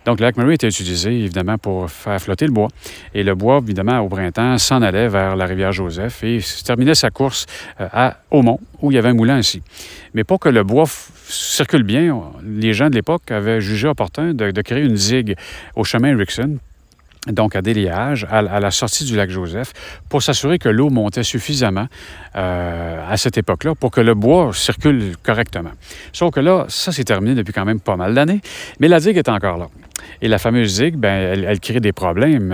Donc, le lac Murray était utilisé, évidemment, pour faire flotter le bois. Et le bois, évidemment, au printemps, s'en allait vers la rivière Joseph et terminait sa course à Aumont, où il y avait un moulin aussi. Mais pour que le bois circule bien, les gens de l'époque avaient jugé opportun de créer une digue au chemin Rickson, donc à Déliage, à la sortie du lac Joseph, pour s'assurer que l'eau montait suffisamment à cette époque-là pour que le bois circule correctement. Sauf que là, ça c'est terminé depuis quand même pas mal d'années, mais la digue est encore là. Et la fameuse digue, elle crée des problèmes